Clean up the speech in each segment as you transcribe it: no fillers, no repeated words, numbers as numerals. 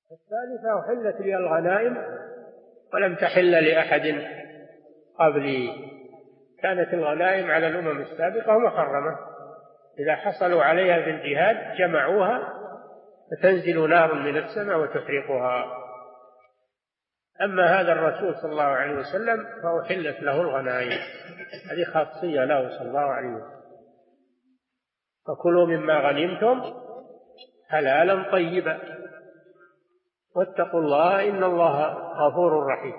الثالثة: أحلت لي الغنائم ولم تحل لأحد قبلي. كانت الغنائم على الأمم السابقة محرمة، إذا حصلوا عليها في الجهاد جمعوها فتنزل نار من السماء وتحرقها. أما هذا الرسول صلى الله عليه وسلم فأحلت له الغنائم، هذه خاصية له صلى الله عليه وسلم. فكلوا مما غنمتم حلالا طيبا واتقوا الله إن الله غفور رحيم.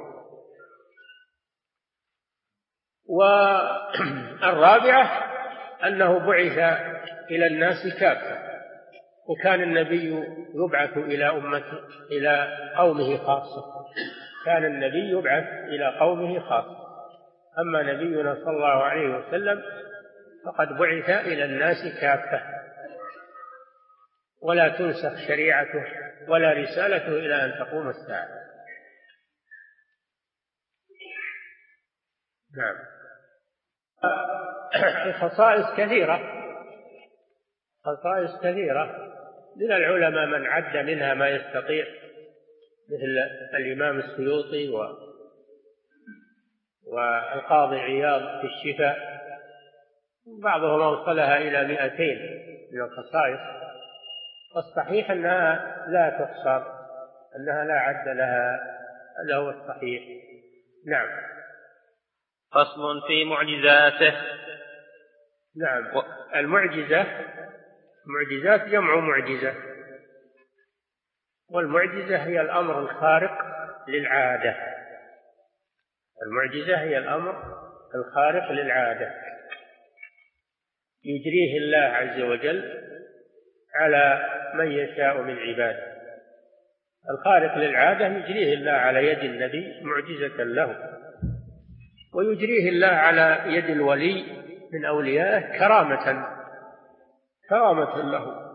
والرابعة أنه بعث إلى الناس كافة، وكان النبي يبعث إلى قومه خاصة، كان النبي يبعث إلى قومه خاصة. أما نبينا صلى الله عليه وسلم فقد بعث إلى الناس كافة، ولا تنسخ شريعته ولا رسالته إلى أن تقوم الساعة. نعم. الخصائص كثيرة، خصائص كثيرة من العلماء من عد منها ما يستطيع، مثل الإمام السيوطي والقاضي عياض في الشفاء، بعضهم أوصلها إلى 200 من الخصائص، والصحيح أنها لا تحصر، أنها لا عد لها، هذا هو الصحيح. نعم. فصل في معجزاته. نعم. المعجزة، معجزات جمع معجزة، والمعجزة هي الأمر الخارق للعادة. المعجزة هي الأمر الخارق للعادة يجريه الله عز وجل على من يشاء من عباده. الخارق للعادة يجريه الله على يد النبي معجزة له، ويجريه الله على يد الولي من أوليائه كرامة له.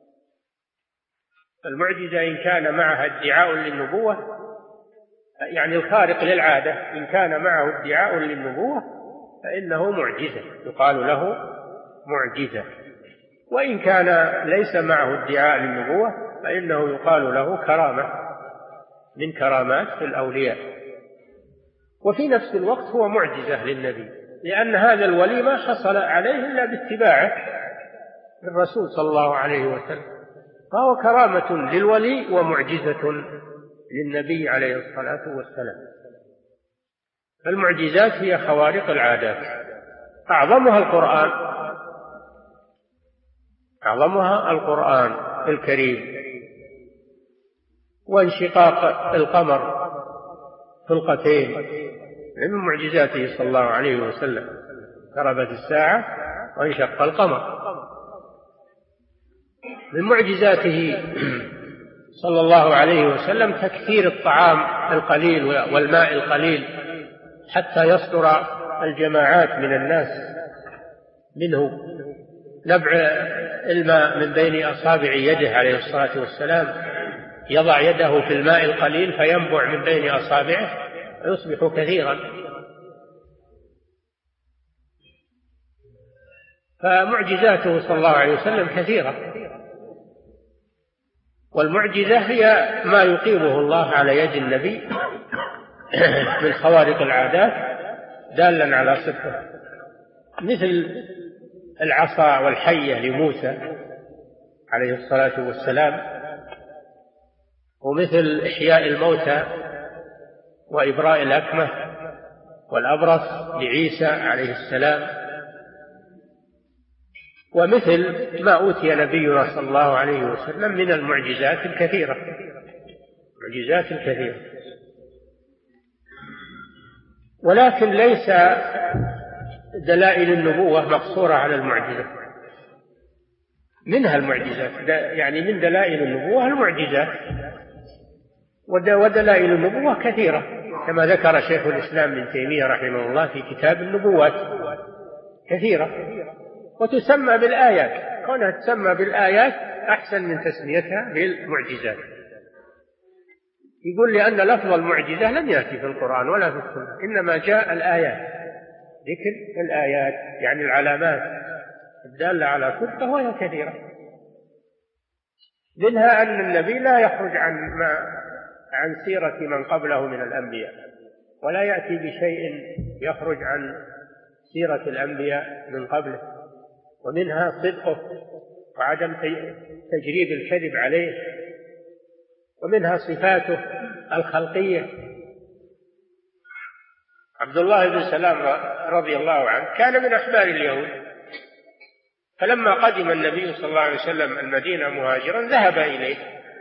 المعجزة إن كان معها ادعاء للنبوة، يعني الخارق للعادة إن كان معه ادعاء للنبوة فإنه معجزة، يقال له معجزة. وإن كان ليس معه ادعاء للنبوة فإنه يقال له كرامة من كرامات الأولياء. وفي نفس الوقت هو معجزة للنبي، لأن هذا الولي ما حصل عليه إلا باتباعه للرسول صلى الله عليه وسلم، فهو كرامة للولي ومعجزة للنبي عليه الصلاة والسلام. فالمعجزات هي خوارق العادات، أعظمها القرآن الكريم، وانشقاق القمر خلقتين من معجزاته صلى الله عليه وسلم، اقتربت الساعة وانشق القمر. من معجزاته صلى الله عليه وسلم تكثير الطعام القليل والماء القليل حتى يصدر الجماعات من الناس منه، نبع الماء من بين أصابع يده عليه الصلاة والسلام، يضع يده في الماء القليل فينبع من بين أصابعه ويصبح كثيرا. فمعجزاته صلى الله عليه وسلم كثيرة، والمعجزة هي ما يقيمه الله على يد النبي من خوارق العادات دالا على صدقه، مثل العصا والحية لموسى عليه الصلاة والسلام، ومثل إحياء الموتى وإبراء الأكمة والأبرص لعيسى عليه السلام، ومثل ما أوتي نبينا صلى الله عليه وسلم من المعجزات الكثيرة، معجزات كثيرة. ولكن ليس دلائل النبوة مقصورة على المعجزة، منها المعجزات، يعني من دلائل النبوة المعجزات، ودلائل النبوة كثيرة كما ذكر شيخ الإسلام ابن تيمية رحمه الله في كتاب النبوات، كثيرة وتسمى بالآيات، كونها تسمى بالآيات أحسن من تسميتها بالمعجزات. يقول لأن لفظ المعجزة لم يأتي في القرآن ولا في السنة، إنما جاء الآيات، ذكر الآيات يعني العلامات الدالة على صدقه، وهي كثيرة. منها أن النبي لا يخرج عن سيرة من قبله من الأنبياء، ولا يأتي بشيء يخرج عن سيرة الأنبياء من قبله. ومنها صدقه وعدم تجريب الكذب عليه. ومنها صفاته الخلقية. عبد الله بن سلام رضي الله عنه كان من أحبار اليهود، فلما قدم النبي صلى الله عليه وسلم المدينة مهاجرا ذهب إليه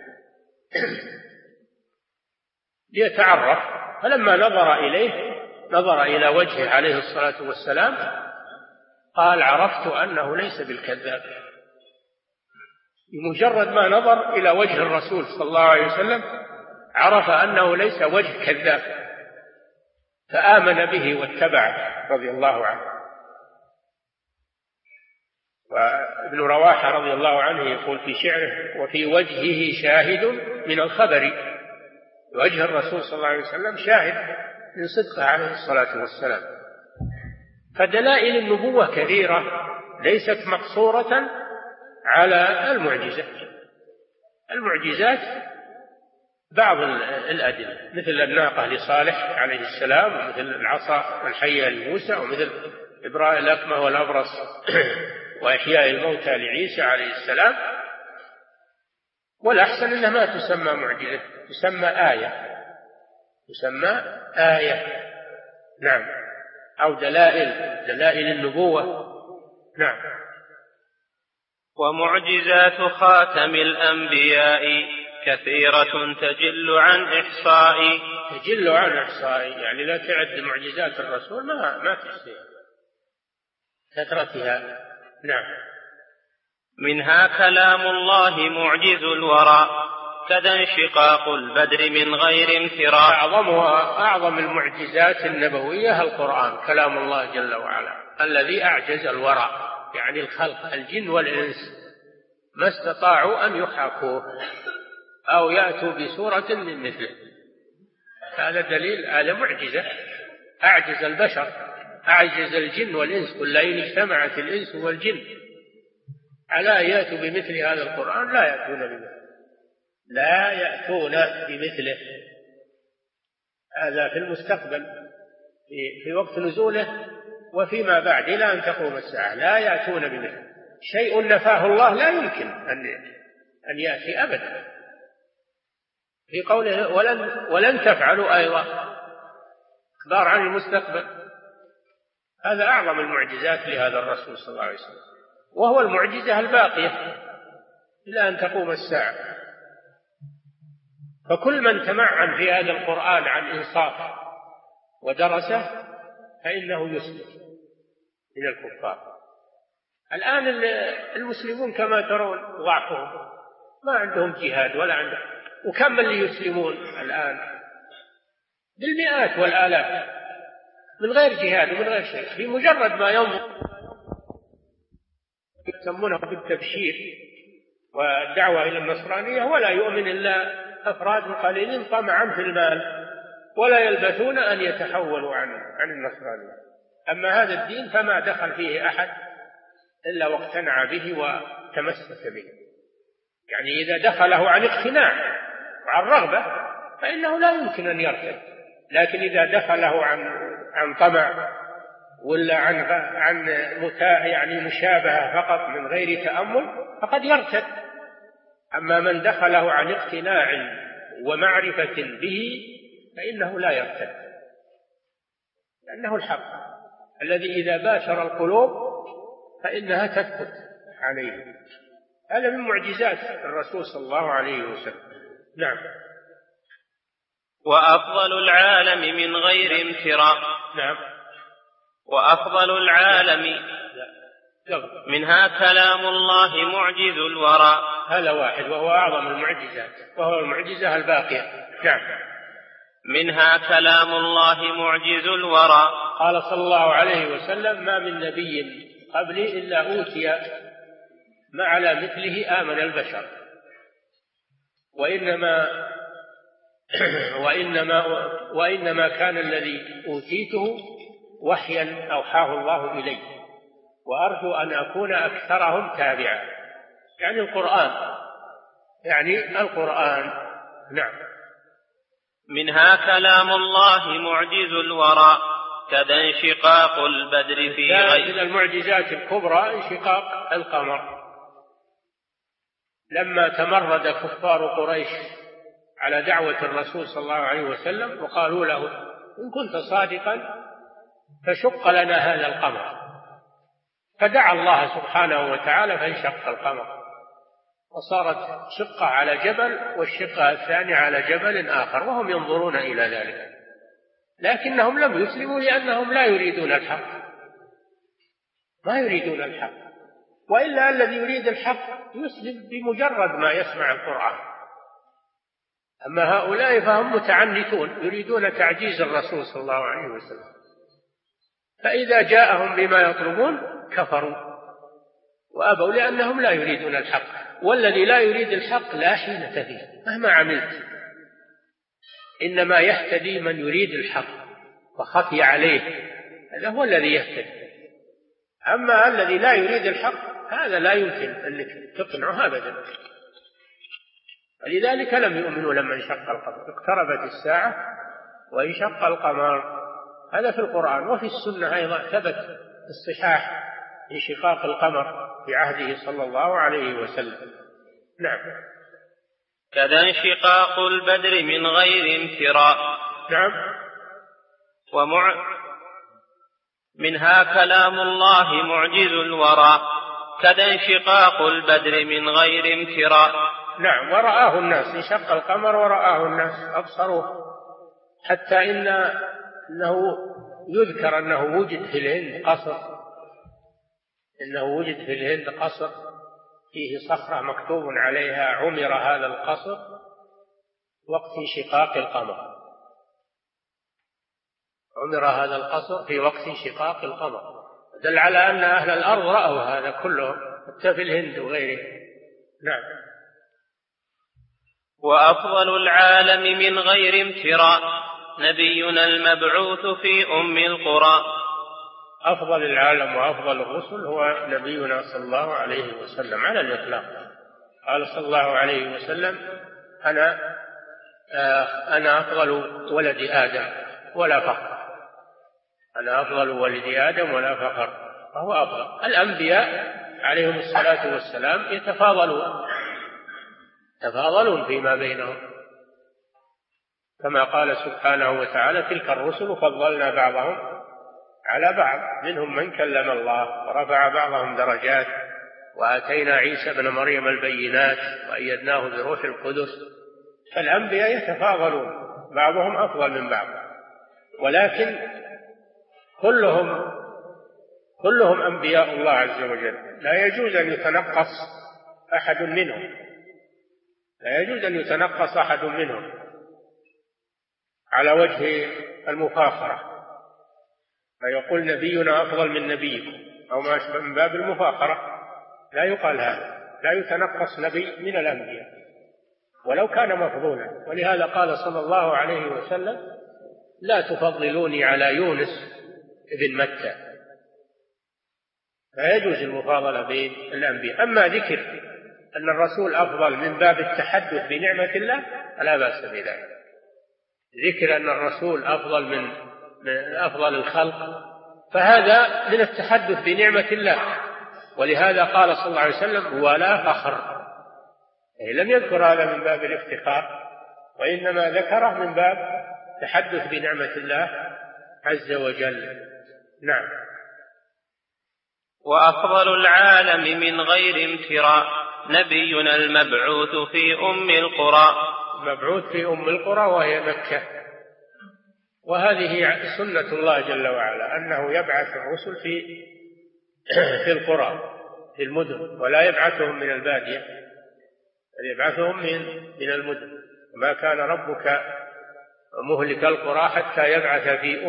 ليتعرف، فلما نظر إلى وجهه عليه الصلاة والسلام قال: عرفت أنه ليس بالكذاب. بمجرد ما نظر إلى وجه الرسول صلى الله عليه وسلم عرف أنه ليس وجه كذاب، فآمن به واتبعه رضي الله عنه. وابن رواحة رضي الله عنه يقول في شعره: وفي وجهه شاهد من الخبر. وجه الرسول صلى الله عليه وسلم شاهد من صدقه عليه الصلاة والسلام. فدلائل النبوة كثيرة ليست مقصورة على المعجزات بعض الأدلة، مثل الناقة لصالح عليه السلام، ومثل العصا الحية لموسى، ومثل إبراء الأكمه والأبرص وإحياء الموتى لعيسى عليه السلام. والأحسن أنها ما تسمى معجزة، تسمى آية. نعم. أو دلائل النبوة. نعم. ومعجزات خاتم الأنبياء كثيرة تجل عن إحصاء. يعني لا تعد معجزات الرسول ما تحصيها كثرتها. نعم. منها كلام الله معجز الورى كذا انشقاق البدر من غير انفراء. أعظم المعجزات النبوية القرآن، كلام الله جل وعلا الذي أعجز الورى، يعني الخلق الجن والإنس ما استطاعوا أن يحاكوه أو يأتوا بسورة من مثله. هذا دليل، هذا معجزة. أعجز البشر، أعجز الجن والإنس، قل لئن اجتمعت الإنس والجن على أن يأتوا بمثل هذا القرآن لا يأتون بمثله. هذا في المستقبل، في وقت نزوله وفيما بعد إلى أن تقوم الساعة لا يأتون بمثله. شيء نفاه الله لا يمكن أن يأتي أبدا. في قوله ولن تفعلوا أيضا، إخبار عن المستقبل. هذا أعظم المعجزات لهذا الرسول صلى الله عليه وسلم، وهو المعجزة الباقية إلى أن تقوم الساعة. فكل من تمعن في هذا القرآن عن إنصاف ودرسه فإنه يسلم من الكفار. الآن المسلمون كما ترون ضعفهم، ما عندهم جهاد ولا عندهم، وكم اللي يسلمون الآن بالمئات والآلاف من غير جهاد ومن غير شيء، بمجرد ما ينظر يسمونه بالتبشير والدعوة إلى النصرانية، ولا يؤمن إلا أفراد قليلين طمعا في المال، ولا يلبثون أن يتحولوا عن النصرانية. أما هذا الدين فما دخل فيه أحد إلا واقتنع به وتمسك به. يعني إذا دخله عن اقتناع وعن رغبة فإنه لا يمكن أن يرتد، لكن إذا دخله عن طمع ولا عن يعني مشابهة فقط من غير تأمل فقد يرتد. أما من دخله عن اقتناع ومعرفة به فإنه لا يرتد، لأنه الحق الذي إذا باشر القلوب فإنها تثبت عليه. هذا من معجزات الرسول صلى الله عليه وسلم. نعم. وأفضل العالم من غير امتراء. نعم. وأفضل العالم منها كلام الله معجز الورى. هذا واحد وهو أعظم المعجزات، وهو المعجزة الباقية. نعم. منها كلام الله معجز الورى. قال صلى الله عليه وسلم: ما من نبي قبلي إلا أوتي ما على مثله آمن البشر، وإنما كان الذي أوتيته وحيا أوحاه الله إلي، وأرجو أن أكون أكثرهم تابعا. يعني القرآن يعني القرآن. نعم. منها كلام الله معجز الورى كذا انشقاق البدر في غير. من المعجزات الكبرى انشقاق القمر، لما تمرد كفار قريش على دعوة الرسول صلى الله عليه وسلم وقالوا له إن كنت صادقا فشق لنا هذا القمر، فدعا الله سبحانه وتعالى فانشق القمر، وصارت شقة على جبل والشقة الثانية على جبل آخر، وهم ينظرون إلى ذلك، لكنهم لم يسلموا لأنهم لا يريدون الحق، ما يريدون الحق، وإلا الذي يريد الحق يسلم بمجرد ما يسمع القرآن. أما هؤلاء فهم متعنتون يريدون تعجيز الرسول صلى الله عليه وسلم، فإذا جاءهم بما يطلبون كفروا وأبوا لأنهم لا يريدون الحق، والذي لا يريد الحق لا حيلة فيه مهما عملت، إنما يهتدي من يريد الحق وخفي عليه، هذا هو الذي يهتدي. أما الذي لا يريد الحق هذا لا يمكن أنك تقنعه أبدا. لذلك لم يؤمنوا لما انشق القمر، اقتربت الساعة وانشق القمر، هذا في القرآن. وفي السنة أيضا ثبت الصحاح انشقاق القمر في عهده صلى الله عليه وسلم. نعم. كذا انشقاق البدر من غير امتراء. نعم. منها كلام الله معجز الورى كذا انشقاق البدر من غير امتراء. نعم. ورآه الناس، انشق القمر ورآه الناس أبصروه، حتى إنه يذكر أنه وجد في الهند قصر، إنه وجد في الهند قصر فيه صخرة مكتوب عليها عمر هذا القصر وقت انشقاق القمر، عمر هذا القصر في وقت انشقاق القمر، دل على أن أهل الأرض رأوا هذا كله حتى في الهند وغيره. نعم. وأفضل العالم من غير امتراء نبينا المبعوث في أم القرى. أفضل العالم وأفضل الرسل هو نبينا صلى الله عليه وسلم على الإطلاق. قال صلى الله عليه وسلم أنا أفضل ولد آدم ولا فخر، أنا أفضل ولد آدم ولا فخر، فهو أفضل. الأنبياء عليهم الصلاة والسلام يتفاضلون فيما بينهم، كما قال سبحانه وتعالى تلك الرسل فضلنا بعضهم على بعض، منهم من كلم الله ورفع بعضهم درجات، وآتينا عيسى ابن مريم البينات وأيدناه بروح القدس. فالأنبياء يتفاضلون بعضهم أفضل من بعض، ولكن كلهم أنبياء الله عز وجل، لا يجوز أن يتنقص أحد منهم، لا يجوز أن يتنقص أحد منهم على وجه المفاخرة، فيقول نبينا أفضل من نبيكم أو ما أشبه من باب المفاخرة، لا يقال هذا، لا يتنقص نبي من الأنبياء ولو كان مفضولا. ولهذا قال صلى الله عليه وسلم لا تفضلوني على يونس ابن متى، لا يجوز المفاضلة بين الأنبياء. أما ذكر أن الرسول أفضل من باب التحدث بنعمة الله فلا بأس بذلك، ذكر أن الرسول أفضل من أفضل الخلق فهذا من التحدث بنعمة الله، ولهذا قال صلى الله عليه وسلم ولا فخر، لم يذكر هذا من باب الافتخار، وإنما ذكره من باب تحدث بنعمة الله عز وجل. نعم. وأفضل العالم من غير امتراء نبينا المبعوث في أم القرى. مبعوث في أم القرى وهي مكة، وهذه سنة الله جل وعلا أنه يبعث الرسل في القرى في المدن، ولا يبعثهم من البادية، بل يبعثهم من المدن. ما كان ربك مهلك القرى حتى يبعث في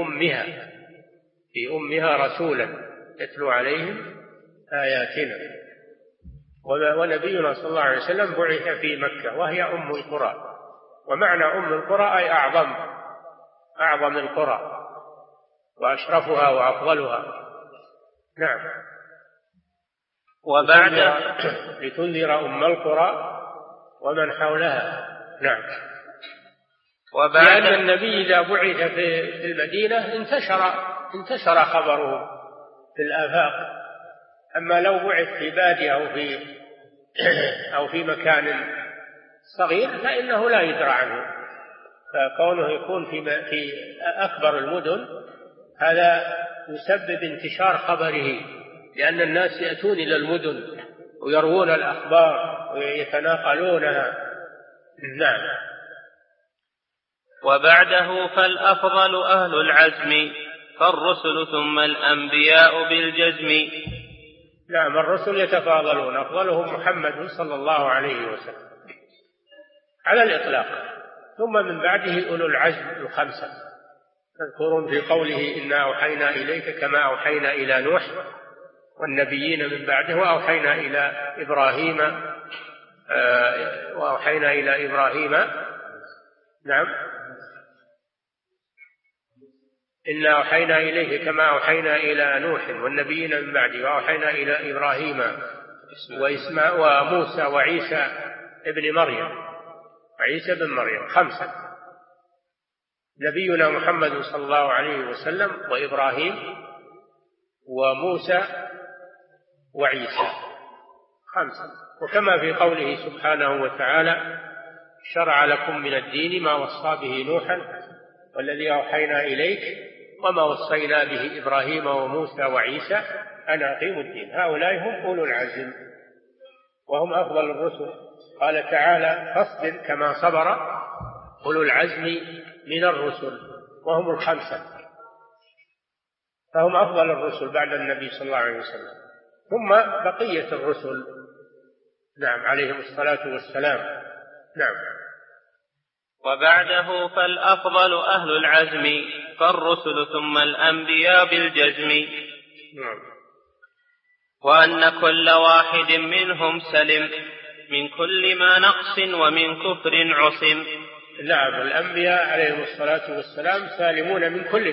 أمها رسولا يتلو عليهم آياتنا. ونبينا صلى الله عليه وسلم بعث في مكة وهي أم القرى، ومعنى أم القرى أي أعظم القرى وأشرفها وأفضلها. نعم. وبعد لتنذر أم القرى ومن حولها. نعم. لأن النبي إذا بعث في المدينة انتشر خبره في الآفاق، أما لو بعث في بادية أو في مكان صغير فإنه لا يدرى عنه. فكونه يكون في أكبر المدن هذا يسبب انتشار خبره، لأن الناس يأتون إلى المدن ويروون الأخبار ويتناقلونها. نعم. وبعده فالأفضل أهل العزم، فالرسل ثم الأنبياء بالجزم. نعم، الرسل يتفاضلون، أفضلهم محمد صلى الله عليه وسلم على الإطلاق، ثم من بعده أولو العزم الخمسة. تذكرون في قوله إنا أوحينا إليك كما أوحينا إلى نوح والنبيين من بعده وأوحينا إلى إبراهيم نعم، إنا أوحينا إليك كما أوحينا إلى نوح والنبيين من بعده وأوحينا إلى إبراهيم وموسى وعيسى ابن مريم بن مريم، خمسة. نبينا محمد صلى الله عليه وسلم وإبراهيم وموسى وعيسى، خمسة. وكما في قوله سبحانه وتعالى شرع لكم من الدين ما وصى به نوحا والذي أوحينا إليك وما وصينا به إبراهيم وموسى وعيسى أن أقيموا الدين. هؤلاء هم أولو العزم وهم أفضل الرسل. قال تعالى فاصبر كما صبر أولو العزم من الرسل وهم الخمسة، فهم أفضل الرسل بعد النبي صلى الله عليه وسلم، ثم بقية الرسل نعم عليهم الصلاة والسلام. نعم. وبعده فالأفضل أهل العزم، فالرسل ثم الأنبياء بالجزم. نعم. وأن كل واحد منهم سلم من كل ما نقص ومن كفر عصم. نعم، الأنبياء عليهم الصلاة والسلام سالمون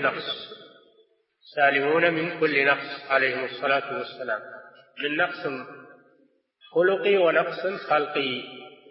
من كل نقص عليهم الصلاة والسلام، من نقص خلقي ونقص خلقي.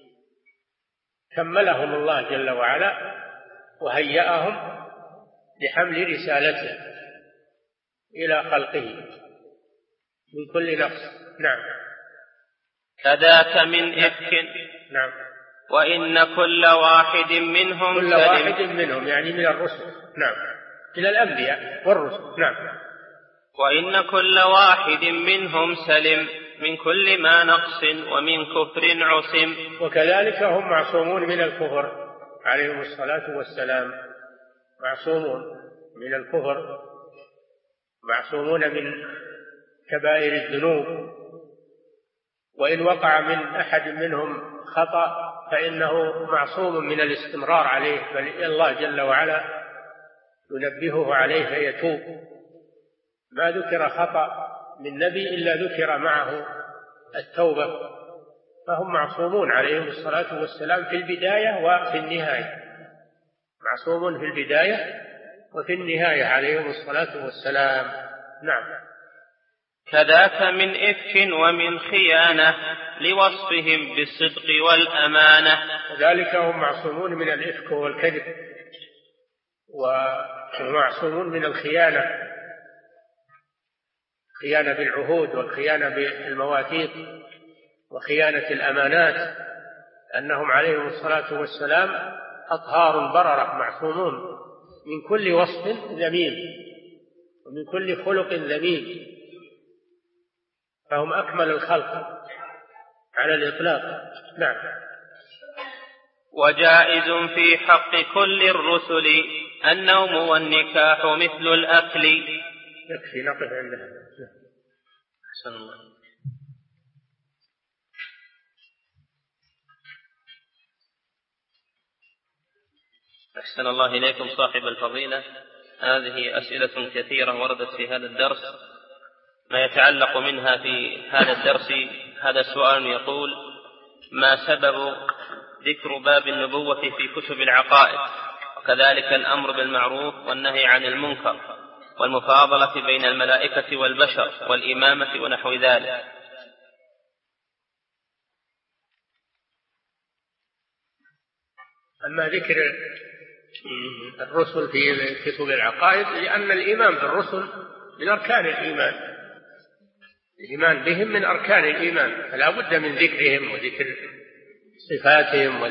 كملهم الله جل وعلا وهيأهم لحمل رسالته إلى خلقه من كل نقص. نعم. كذاك من إفك. نعم. وإن كل واحد منهم يعني من الرسل. نعم، إلى الأنبياء والرسل. نعم. وإن كل واحد منهم سلم من كل ما نقص ومن كفر عصم. وكذلك هم معصومون من الكفر عليهم الصلاة والسلام، معصومون من الكفر، معصومون من كبائر الذنوب، وإن وقع من أحد منهم خطأ فإنه معصوم من الاستمرار عليه، بل الله جل وعلا ينبهه عليه فيتوب. ما ذكر خطأ من نبي إلا ذكر معه التوبة، فهم معصومون عليهم الصلاة والسلام في البداية وفي النهاية، معصوم في البداية وفي النهاية عليهم الصلاة والسلام. نعم. كذاك من إفك ومن خيانة لوصفهم بالصدق والأمانة. كذلك هم معصومون من الإفك والكذب، ومعصومون من الخيانة، خيانة بالعهود والخيانة بالمواثيق وخيانة الأمانات، أنهم عليهم الصلاة والسلام أطهار بررة، معصومون من كل وصف ذميم ومن كل خلق ذميم، فهم أكمل الخلق على الإطلاق. نعم. وجائز في حق كل الرسل النوم والنكاح مثل الأكل. يكفي نقف عندها. أحسن الله. أحسن الله إليكم صاحب الفضيلة. هذه أسئلة كثيرة وردت في هذا الدرس، ما يتعلق منها في هذا الدرس. هذا السؤال يقول: ما سبب ذكر باب النبوة في كتب العقائد، وكذلك الأمر بالمعروف والنهي عن المنكر والمفاضلة بين الملائكة والبشر والإمامة ونحو ذلك؟ أما ذكر الرسل في كتب العقائد لأن الإيمان بالرسل من أركان الإيمان، الإيمان بهم من أركان الإيمان، فلا بد من ذكرهم وذكر صفاتهم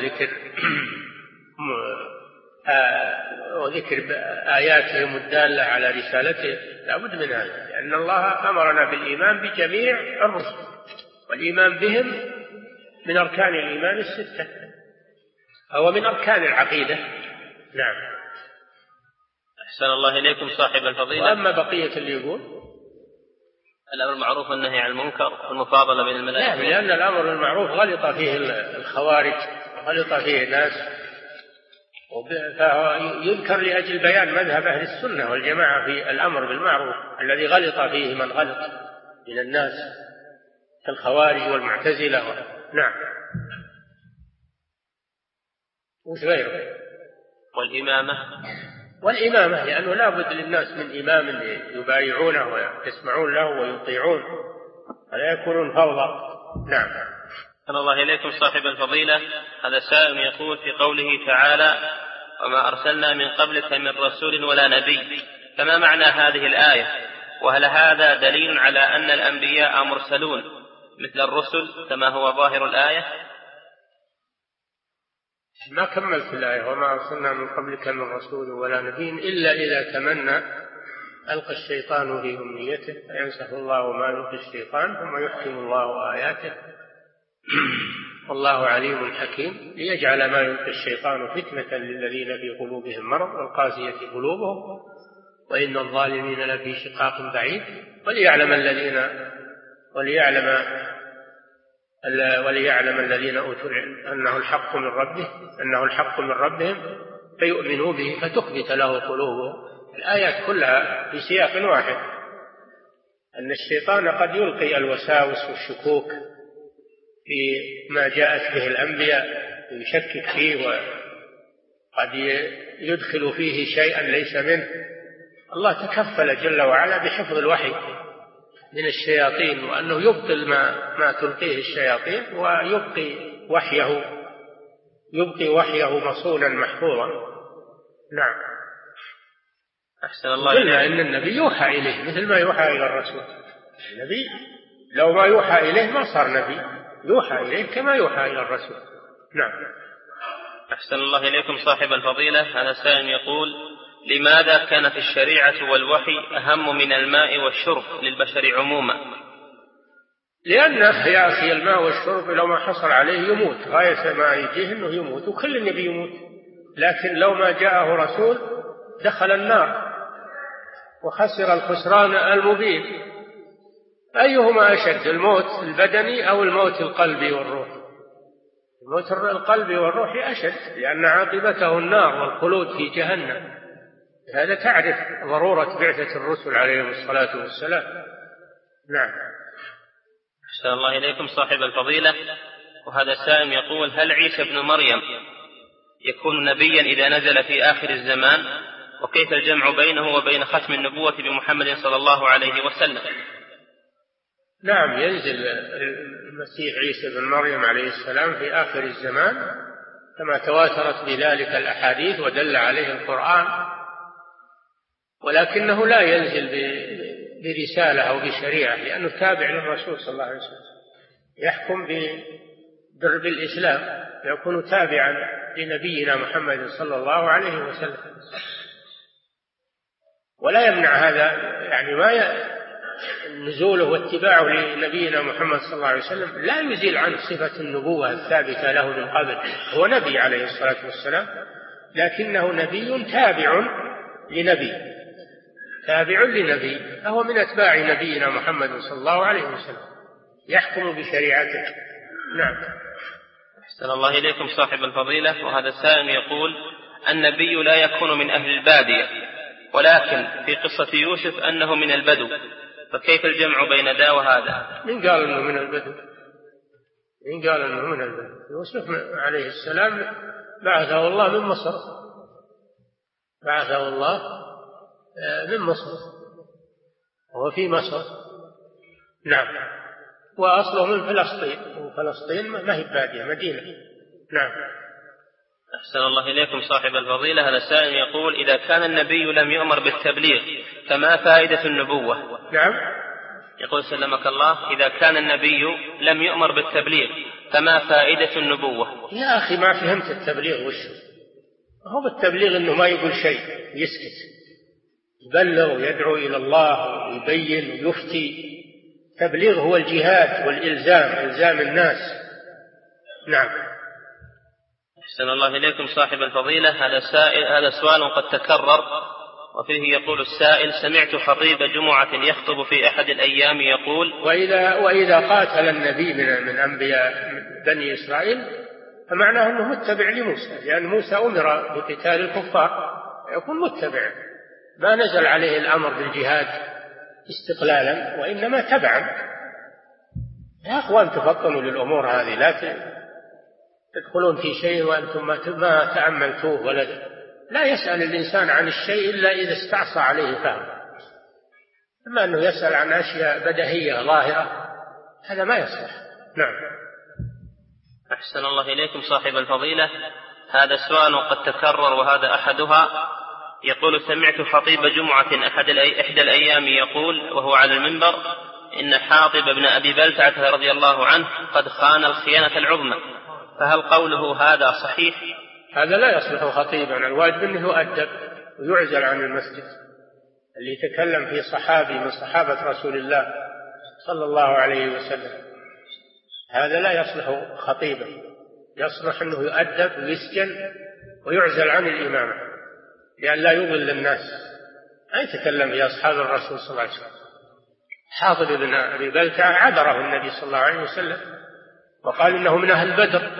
وذكر آياتهم الدالة على رسالتهم، لا بد من هذا، لأن الله أمرنا بالإيمان بجميع الرسل، والإيمان بهم من أركان الإيمان الستة، أو من أركان العقيدة. نعم. أحسن الله إليكم صاحب الفضيلة. وأما بقية اللي يقول الأمر المعروف والنهي عن المنكر والمفاضلة بين الملائكة، لا، لأن الأمر المعروف غلط فيه الخوارج، غلط فيه الناس، فهو يذكر لأجل بيان مذهب أهل السنة والجماعة في الأمر بالمعروف الذي غلط فيه من غلط من الناس كالخوارج والمعتزلة. نعم. وش غيره؟ والإمامة لأنه لا بد للناس من إمام يبايعونه ويسمعون له ويطيعون ولا يكونون فوضى. نعم. أحسن الله إليكم صاحب الفضيلة. هذا سائل يقول في قوله تعالى: وما أرسلنا من قبلك من رسول ولا نبي، فما معنى هذه الآية؟ وهل هذا دليل على أن الأنبياء مرسلون مثل الرسل كما هو ظاهر الآية؟ ما كملت الآية: وما أرسلنا من قبلك من رسول ولا نبي إلا إذا تمنى ألقى الشيطان في أمنيته فينسخ الله ما يلقي الشيطان ثم يحكم الله آياته والله عليم حكيم، ليجعل ما يلقي الشيطان فتنة للذين في قلوبهم مرض والقاسية قلوبهم وإن الظالمين لفي شقاق بعيد، وليعلم الذين أوتوا أنه الحق من ربهم فيؤمنوا به فتخبت له قلوبهم. الآيات كلها في سياق واحد، أن الشيطان قد يلقي الوساوس والشكوك في ما جاءت به الأنبياء ويشكك فيه وقد يدخل فيه شيئا ليس منه. الله تكفل جل وعلا بحفظ الوحي من الشياطين، وأنه يبطل ما تلقيه الشياطين ويبقي وحيه مصونا محفوظا. نعم. أحسن الله قلنا إن النبي يوحى إليه مثل ما يوحى إلى الرسول. النبي لو ما يوحى إليه ما صار نبي، يوحى إليه كما يوحى إلى الرسول. نعم. أحسن الله إليكم صاحب الفضيلة. هذا سائل يقول: لماذا كانت الشريعة والوحي أهم من الماء والشرب للبشر عموما؟ لأن يا أخي الماء والشرب لو ما حصل عليه يموت، غاية ما يجيه أنه يموت، وكل النبي يموت، لكن لو ما جاءه رسول دخل النار وخسر الخسران المبين. أيهما أشد، الموت البدني أو الموت القلبي والروح؟ الموت القلبي والروح أشد، لأن عاقبته النار والخلود في جهنم. هذا تعرف ضرورة بعثة الرسل عليهم الصلاة والسلام. نعم. أحسن الله إليكم صاحب الفضيلة. وهذا سائل يقول: هل عيسى ابن مريم يكون نبيا إذا نزل في آخر الزمان؟ وكيف الجمع بينه وبين ختم النبوة بمحمد صلى الله عليه وسلم؟ نعم، ينزل المسيح عيسى بن مريم عليه السلام في آخر الزمان كما تواترت بذلك الأحاديث ودل عليه القرآن، ولكنه لا ينزل برسالة أو بشريعة، لأنه تابع للرسول صلى الله عليه وسلم، يحكم بالإسلام، يكون تابعا لنبينا محمد صلى الله عليه وسلم. ولا يمنع هذا يعني نزوله واتباعه لنبينا محمد صلى الله عليه وسلم لا يزيل عنه صفة النبوة الثابتة له من قبل. هو نبي عليه الصلاة والسلام، لكنه نبي تابع لنبي، فهو من أتباع نبينا محمد صلى الله عليه وسلم، يحكم بشريعته. نعم. أحسن الله إليكم صاحب الفضيلة. وهذا السائل يقول: النبي لا يكون من أهل البادية، ولكن في قصة يوسف أنه من البدو، فكيف الجمع بين ذا وهذا؟ من قال أنه من البدو؟ يوسف عليه السلام بعثه الله من مصر، وهو في مصر. نعم. وأصله من فلسطين، وفلسطين ما هي بادية، مدينة. نعم. أحسن الله إليكم صاحب الفضيلة. هذا سائل يقول: إذا كان النبي لم يؤمر بالتبليغ فما فائدة النبوة؟ نعم. يقول سلمك الله: إذا كان النبي لم يؤمر بالتبليغ فما فائدة النبوة؟ يا أخي ما فهمت التبليغ وش هو؟ بالتبليغ إنه ما يقول شيء يسكت، يبلغ ويدعو إلى الله ويبين ويفتي. تبليغ هو الجهاد والإلزام، إلزام الناس. نعم. أحسن الله إليكم صاحب الفضيلة. هذا سؤال قد تكرر، وفيه يقول السائل: سمعت خطيب جمعة يخطب في أحد الأيام يقول: وإذا قاتل النبي من أنبياء بني إسرائيل فمعناه أنه متبع لموسى، لأن موسى أمر بقتال الكفار، يكون متبع، ما نزل عليه الأمر بالجهاد استقلالا وإنما تبعا. يا أخوان تفطنوا للأمور هذه، لا تدخلون في شيء وأنتم ما تأملتوه. لا يسأل الإنسان عن الشيء إلا إذا استعصى عليه فهم. أما أنه يسأل عن أشياء بديهية ظاهرة هذا ما يصلح. نعم. أحسن الله إليكم صاحب الفضيلة. هذا سؤال قد تكرر وهذا أحدها. يقول: سمعت خطيب جمعة إحدى الأيام يقول وهو على المنبر: إن حاطب بن أبي بلتعة رضي الله عنه قد خان الخيانة العظمى، فهل قوله هذا صحيح؟ هذا لا يصلح خطيبا، الواجب أنه يؤدب ويعزل عن المسجد. اللي يتكلم في صحابي من صحابة رسول الله صلى الله عليه وسلم هذا لا يصلح خطيبا، يصلح أنه يؤدب ويسجن ويعزل عن الإمامة لأن لا يضل الناس. لا يتكلم في أصحاب الرسول صلى الله عليه وسلم. حاطب بن أبي بلتعة عذره النبي صلى الله عليه وسلم وقال إنه من أهل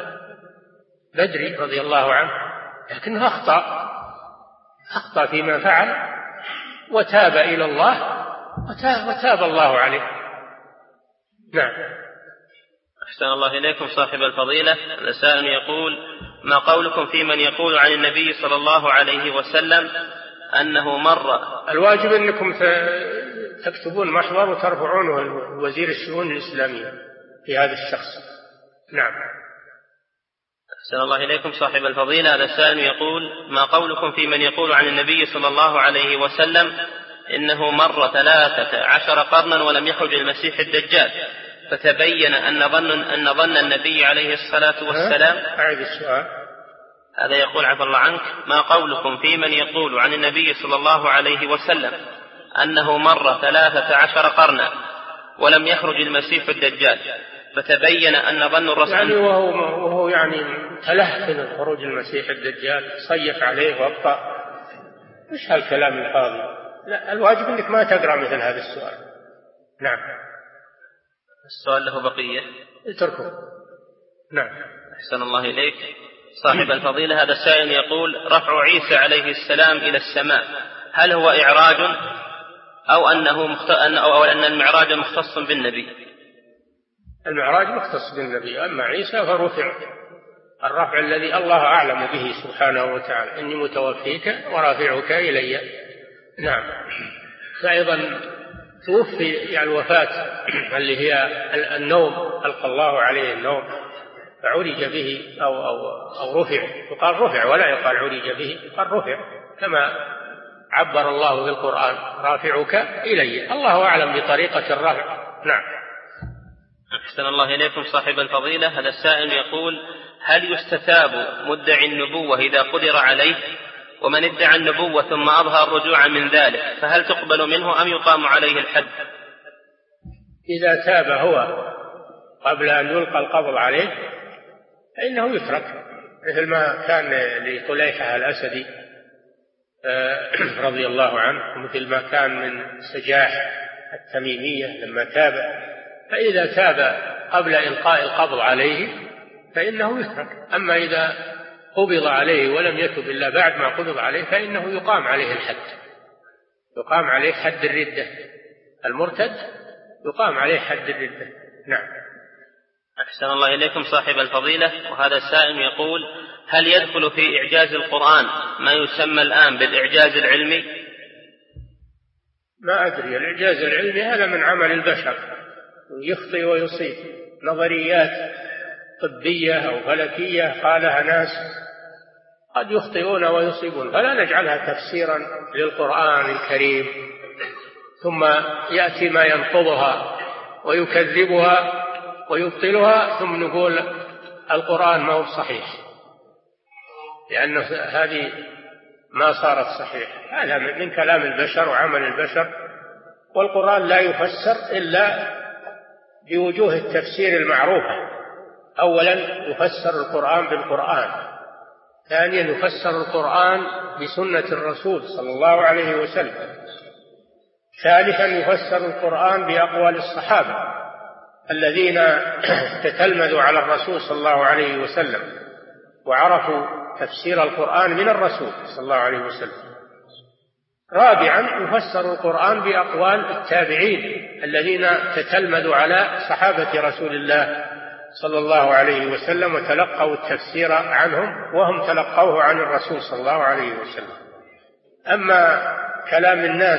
بدري رضي الله عنه، لكنه أخطأ فيما فعل وتاب إلى الله وتاب الله عليه. نعم. أحسن الله إليكم صاحب الفضيلة. السائل يقول: ما قولكم في من يقول عن النبي صلى الله عليه وسلم أنه مر؟ الواجب أنكم تكتبون محضر وترفعونه وزير الشؤون الإسلامية في هذا الشخص. نعم. أحسن الله إليكم صاحب الفضيلة. هذا السائل يقول: ما قولكم في من يقول عن النبي صلى الله عليه وسلم إنه مر 13 قرنا ولم يخرج المسيح الدجال، فتبين أن ظن النبي عليه الصلاة والسلام. أعيد السؤال. هذا يقول: عفى الله عنك، ما قولكم في من يقول عن النبي صلى الله عليه وسلم أنه مر 13 قرنا ولم يخرج المسيح الدجال، فتبين أن ظن الرسول يعني وهو يعني تلهفن خروج المسيح الدجال، صيف عليه وابطأ. إيش هالكلام الفاضي؟ لا، الواجب أنك ما تقرأ مثل هذا السؤال. نعم. السؤال له بقية، اتركه. نعم. أحسن الله إليك صاحب الفضيلة. هذا السائل يقول: رفع عيسى عليه السلام إلى السماء هل هو إعراج أو أن المعراج مختص بالنبي؟ المعراج مختص بالنبي، أما عيسى فرفع الرفع الذي الله أعلم به سبحانه وتعالى: إني متوفيك ورافعك إلي. نعم. فأيضا توفي يعني الوفاة اللي هي النوم، ألقى الله عليه النوم فعرج به أو رفع. يقال رفع ولا يقال عرج به، يقال رفع كما عبر الله بالقرآن: رافعك إلي. الله أعلم بطريقة الرفع. نعم. أحسن الله إليكم صاحب الفضيلة. هذا السائل يقول: هل يستتاب مدعي النبوة إذا قدر عليه؟ ومن ادعى النبوة ثم أظهر الرجوع من ذلك فهل تقبل منه أم يقام عليه الحد؟ إذا تاب هو قبل أن يلقى القبض عليه فإنه يترك، مثل ما كان لطليحة الأسدي رضي الله عنه، ومثل ما كان من سجاح التميمية لما تاب. فإذا تاب قبل إلقاء القبض عليه فإنه يترك. أما إذا قبض عليه ولم يتب إلا بعد ما قبض عليه فإنه يقام عليه الحد، يقام عليه حد الردة. المرتد يقام عليه حد الردة. نعم. أحسن الله إليكم صاحب الفضيلة. وهذا السائل يقول: هل يدخل في إعجاز القرآن ما يسمى الآن بالإعجاز العلمي؟ ما أدري، الإعجاز العلمي هذا من عمل البشر، يخطئ ويصيب. نظريات طبية أو فلكية قالها ناس قد يخطئون ويصيبون، فلا نجعلها تفسيرا للقرآن الكريم ثم يأتي ما ينقضها ويكذبها ويبطلها ثم نقول القرآن ما هو صحيح، لأن هذه ما صارت صحيح. هذا من كلام البشر وعمل البشر، والقرآن لا يفسر إلا بوجوه التفسير المعروفة. أولا يفسر القرآن بالقرآن، ثانيا يفسر القرآن بسنة الرسول صلى الله عليه وسلم، ثالثا يفسر القرآن بأقوال الصحابة الذين تتلمذوا على الرسول صلى الله عليه وسلم وعرفوا تفسير القرآن من الرسول صلى الله عليه وسلم. رابعا يفسر القرآن بأقوال التابعين الذين تتلمذوا على صحابة رسول الله صلى الله عليه وسلم وتلقوا التفسير عنهم وهم تلقوه عن الرسول صلى الله عليه وسلم. أما كلام الناس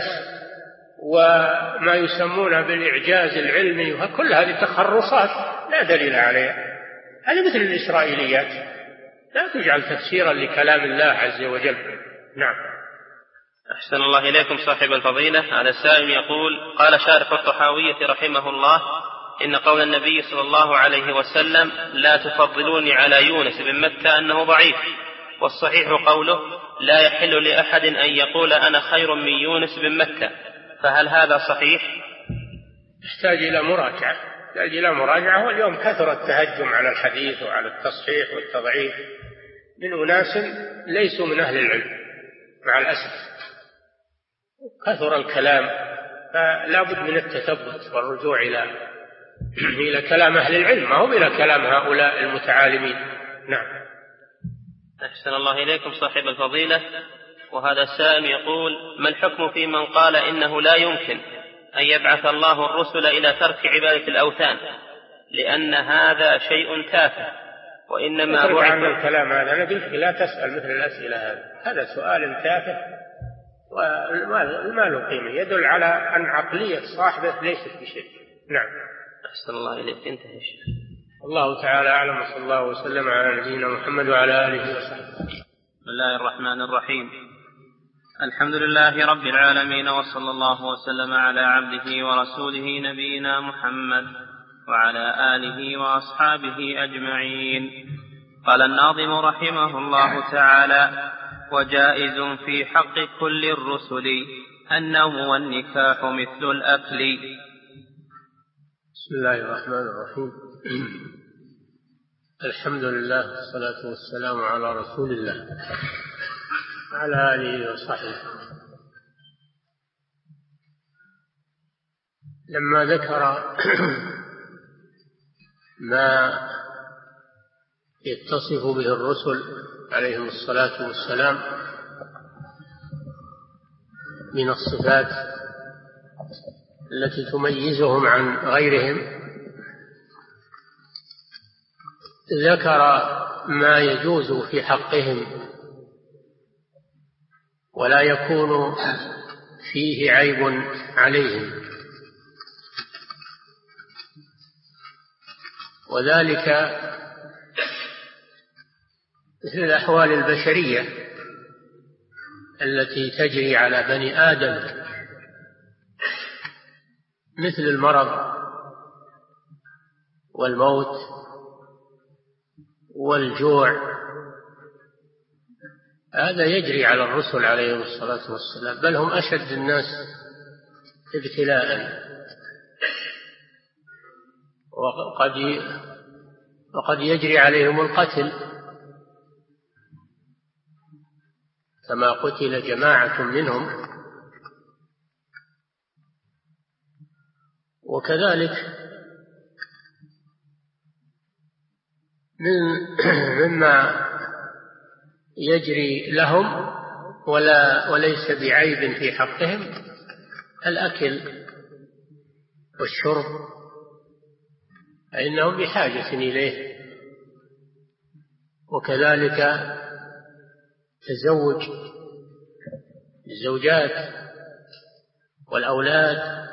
وما يسمونه بالإعجاز العلمي وكل هذه تخرصات لا دليل عليها، هذه مثل الإسرائيليات، لا تجعل تفسيرا لكلام الله عز وجل. نعم. أحسن الله إليكم صاحب الفضيلة. هذا السائل يقول: قال شارح الطحاوية رحمه الله: إن قول النبي صلى الله عليه وسلم لا تفضلوني على يونس بن متى أنه ضعيف، والصحيح قوله لا يحل لأحد أن يقول أنا خير من يونس بن متى، فهل هذا صحيح؟ يحتاج إلى مراجعة. واليوم كثر التهجم على الحديث وعلى التصحيح والتضعيف من أناس ليسوا من أهل العلم مع الأسف، كثر الكلام، فلا بد من التثبت والرجوع إلى كلام أهل العلم، ما هو إلى كلام هؤلاء المتعالمين. نعم. أحسن الله إليكم صاحب الفضيلة. وهذا السائل يقول: ما الحكم في من قال إنه لا يمكن أن يبعث الله الرسل إلى ترك عبادة الأوثان لأن هذا شيء تافه، وإنما بعث عن الكلام هذا. أنا قلت لا تسأل مثل الأسئلة هذا سؤال تافه وما له قيمة، يدل على أن عقلية صاحبه ليست بشيء. نعم. أحسن الله إليك. انتهى الشيخ. الله تعالى أعلم، وصلى الله وسلم على نبينا محمد وعلى آله وصحبه. بسم الله الرحمن الرحيم. الحمد لله رب العالمين، وصلى الله وسلم على عبده ورسوله نبينا محمد وعلى آله وأصحابه أجمعين. قال الناظم رحمه الله تعالى: وجائز في حق كل الرسل النوم والنكاح مثل الأكل. بسم الله الرحمن الرحيم. الحمد لله والصلاة والسلام على رسول الله وعلى آله وصحبه. لما ذكر ما يتصف به الرسل عليهم الصلاة والسلام من الصفات التي تميزهم عن غيرهم، ذكر ما يجوز في حقهم ولا يكون فيه عيب عليهم، وذلك مثل الأحوال البشرية التي تجري على بني آدم، مثل المرض والموت والجوع، هذا يجري على الرسل عليهم الصلاة والسلام، بل هم أشد الناس ابتلاء. وقد يجري عليهم القتل كما قتل جماعة منهم. وكذلك مما يجري لهم وليس بعيب في حقهم الأكل والشرب، فإنهم بحاجة إليه، وكذلك تزوج الزوجات والأولاد،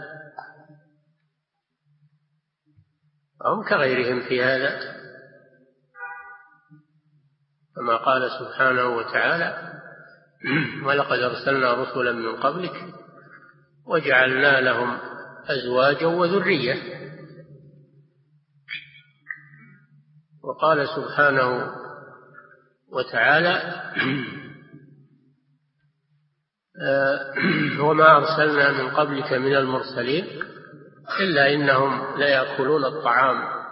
هم كغيرهم في هذا. كما قال سبحانه وتعالى: ولقد أرسلنا رسلا من قبلك وجعلنا لهم أزواجا وذرية. وقال سبحانه وتعالى: وما أرسلنا من قبلك من المرسلين إلا إنهم ليأكلون الطعام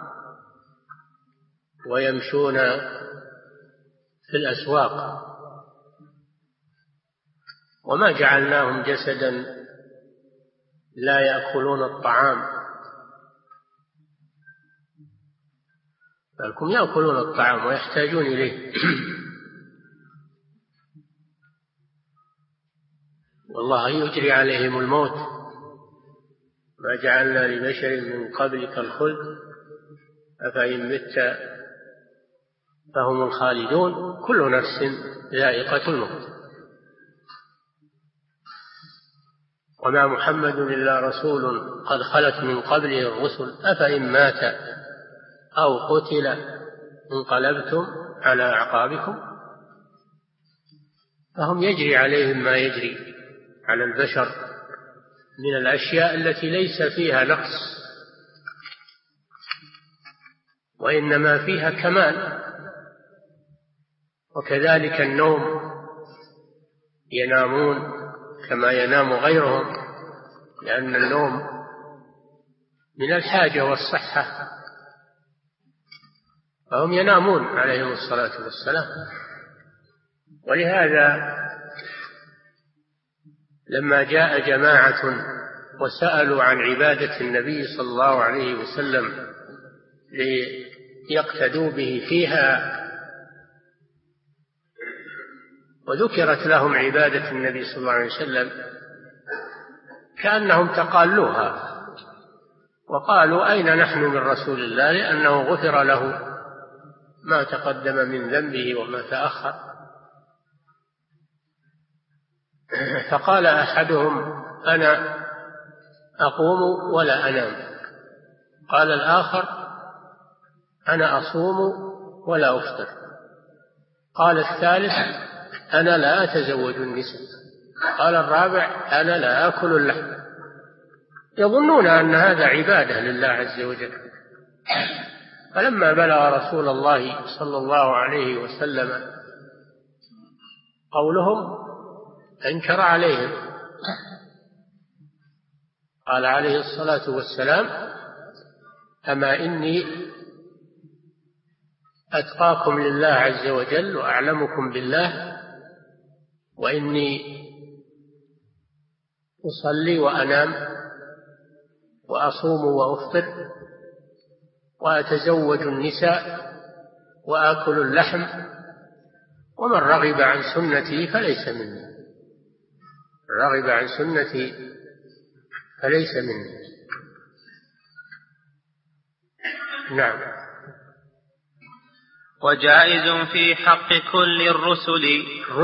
ويمشون في الأسواق وما جعلناهم جسدا لا يأكلون الطعام، بل يأكلون الطعام ويحتاجون إليه. والله يجري عليهم الموت، ما جعلنا لبشر من قبلك الخلد أفإن مت فهم الخالدون كل نفس ذائقة الموت. وما محمد إلا رسول قد خلت من قبله الرسل أفإن مات أو قتل انقلبتم على أعقابكم. فهم يجري عليهم ما يجري على البشر من الأشياء التي ليس فيها نقص وإنما فيها كمال. وكذلك النوم، ينامون كما ينام غيرهم، لأن النوم من الحاجة والصحة، فهم ينامون عليهم الصلاة والسلام. ولهذا لما جاء جماعة وسألوا عن عبادة النبي صلى الله عليه وسلم ليقتدوا به فيها، وذكرت لهم عبادة النبي صلى الله عليه وسلم، كأنهم تقالوها وقالوا: أين نحن من رسول الله؟ لأنه غفر له ما تقدم من ذنبه وما تأخر. فقال أحدهم: أنا أقوم ولا أنام. قال الآخر: أنا أصوم ولا أفطر. قال الثالث: أنا لا أتزوج النساء. قال الرابع: أنا لا آكل اللحم. يظنون أن هذا عبادة لله عز وجل. فلما بلغ رسول الله صلى الله عليه وسلم قولهم أنكر عليهم، قال عليه الصلاة والسلام: أما إني أتقاكم لله عز وجل وأعلمكم بالله، وإني أصلي وأنام وأصوم وأفطر وأتزوج النساء وآكل اللحم، ومن رغب عن سنتي فليس مني. رغب عن سنتي فليس مني. نعم. وجائز في حق كل الرسل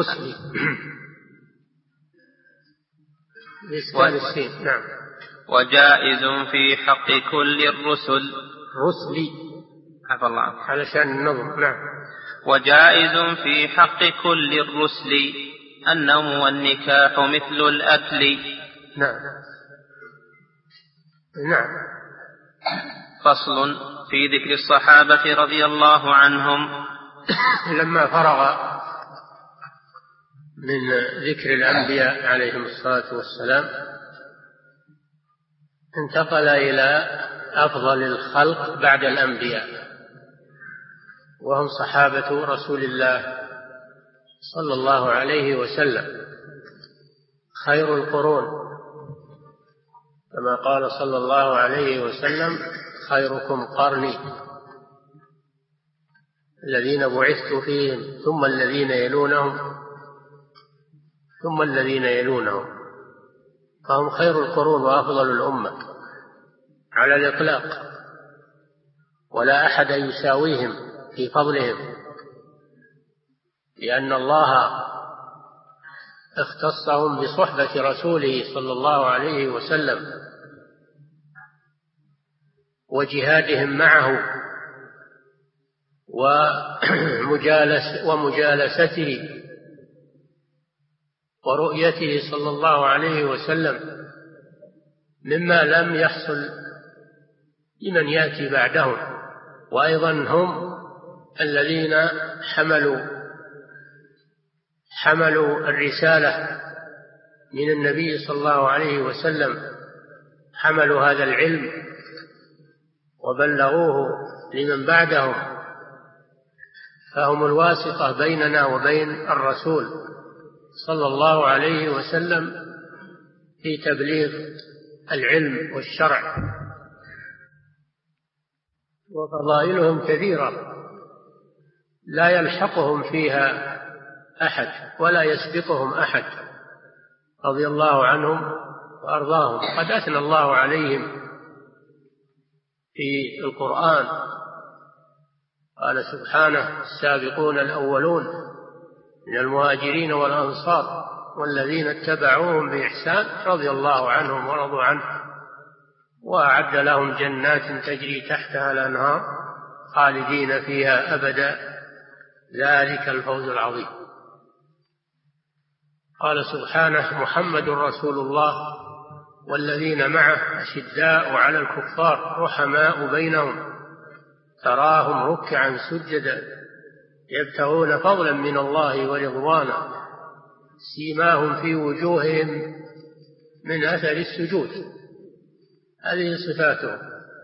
نعم. وجائز في حق كل الرسل عفى الله علشان النظم. نعم. وجائز في حق كل الرسل النوم والنكاح مثل الأكل. نعم. فصل في ذكر الصحابة رضي الله عنهم. لما فرغ من ذكر الأنبياء عليهم الصلاة والسلام انتقل إلى أفضل الخلق بعد الأنبياء، وهم صحابة رسول الله صلى الله عليه وسلم، خير القرون، كما قال صلى الله عليه وسلم: خيركم قرني الذين بعثت فيهم ثم الذين يلونهم ثم الذين يلونهم. فهم خير القرون وأفضل الأمة على الإطلاق، ولا أحد يساويهم في فضلهم، لأن الله اختصهم بصحبة رسوله صلى الله عليه وسلم وجهادهم معه ومجالسته ورؤيته صلى الله عليه وسلم مما لم يحصل لمن يأتي بعدهم. وأيضا هم الذين حملوا الرسالة من النبي صلى الله عليه وسلم، حملوا هذا العلم وبلغوه لمن بعدهم، فهم الواسطة بيننا وبين الرسول صلى الله عليه وسلم في تبليغ العلم والشرع. وفضائلهم كثيرة لا يلحقهم فيها أحد ولا يسبقهم أحد، رضي الله عنهم وأرضاهم. قد أثنى الله عليهم في القرآن، قال سبحانه: السابقون الأولون من المهاجرين والأنصار والذين اتبعوهم بإحسان رضي الله عنهم ورضوا عنه وأعد لهم جنات تجري تحتها الأنهار خالدين فيها أبدا ذلك الفوز العظيم. قال سبحانه: محمد رسول الله والذين معه أشداء على الكفار رحماء بينهم تراهم ركعا سجدا يبتغون فضلا من الله ورضوانا سيماهم في وجوههم من أثر السجود. هذه صفاتهم.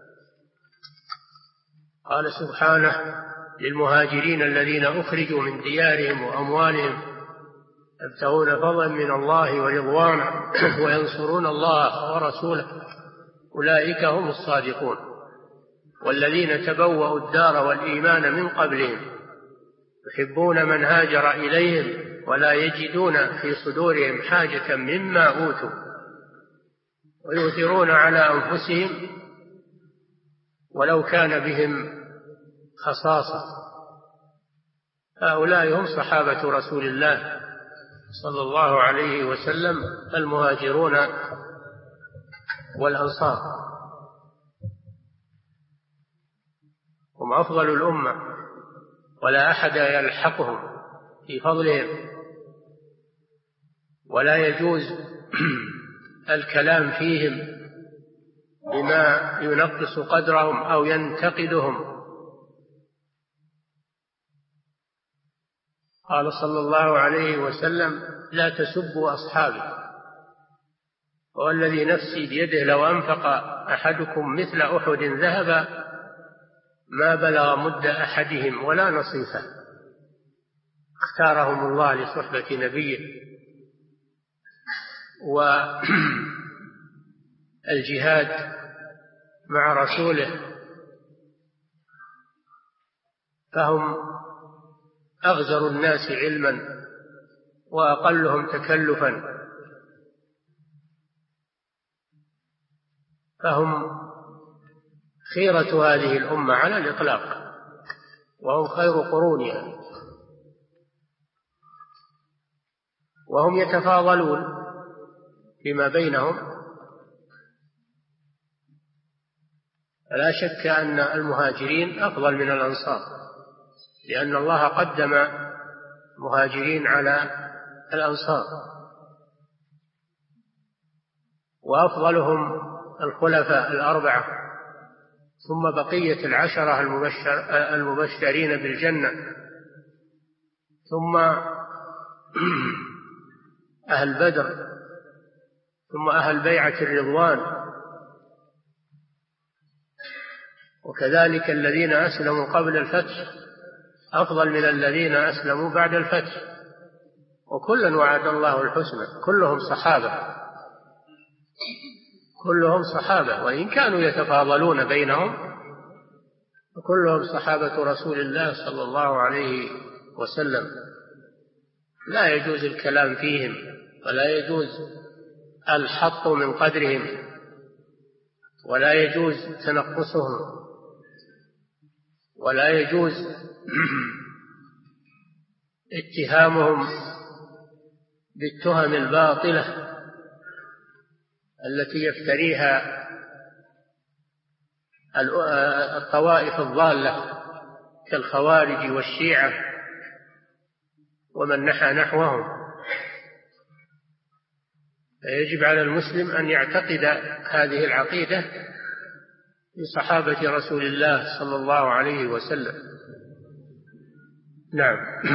قال سبحانه: للمهاجرين الذين أخرجوا من ديارهم وأموالهم يبتغون فضلا من الله ورضوانا وينصرون الله ورسوله أولئك هم الصادقون. والذين تبوأوا الدار والإيمان من قبلهم يحبون من هاجر إليهم ولا يجدون في صدورهم حاجة مما أوتوا ويؤثرون على أنفسهم ولو كان بهم خصاصة. هؤلاء هم صحابة رسول الله صلى الله عليه وسلم المهاجرون والأنصار، هم أفضل الأمة ولا أحد يلحقهم في فضلهم، ولا يجوز الكلام فيهم بما ينقص قدرهم أو ينتقدهم. قال صلى الله عليه وسلم: لا تسبوا أصحابي، والذي نفسي بيده لو أنفق أحدكم مثل أحد ذهبا ما بلغ مد أحدهم ولا نصيفه. اختارهم الله لصحبة نبيه والجهاد مع رسوله، فهم أغزر الناس علما وأقلهم تكلفا، فهم خيرة هذه الأمة على الإطلاق، وهم خير قرونها، وهم يتفاضلون فيما بينهم. لا شك أن المهاجرين أفضل من الأنصار، لأن الله قدم المهاجرين على الأنصار، وأفضلهم الخلفاء الأربعة، ثم بقية العشرة المبشرين بالجنة، ثم أهل بدر، ثم أهل بيعة الرضوان، وكذلك الذين أسلموا قبل الفتح أفضل من الذين أسلموا بعد الفتح، وكلا وعد الله الحسنى. كلهم صحابة وإن كانوا يتفاضلون بينهم، وكلهم صحابة رسول الله صلى الله عليه وسلم. لا يجوز الكلام فيهم، ولا يجوز الحط من قدرهم، ولا يجوز تنقصهم، ولا يجوز اتهامهم بالتهم الباطلة التي يفتريها الطوائف الضالة كالخوارج والشيعة ومن نحى نحوهم. فيجب على المسلم أن يعتقد هذه العقيدة لصحابة رسول الله صلى الله عليه وسلم. نعم.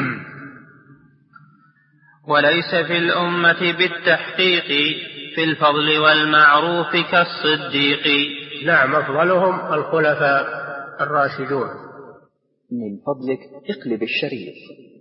وليس في الأمة بالتحقيق في الفضل والمعروف كالصديق. نعم، أفضلهم الخلفاء الراشدون. من فضلك اقلب الشريط.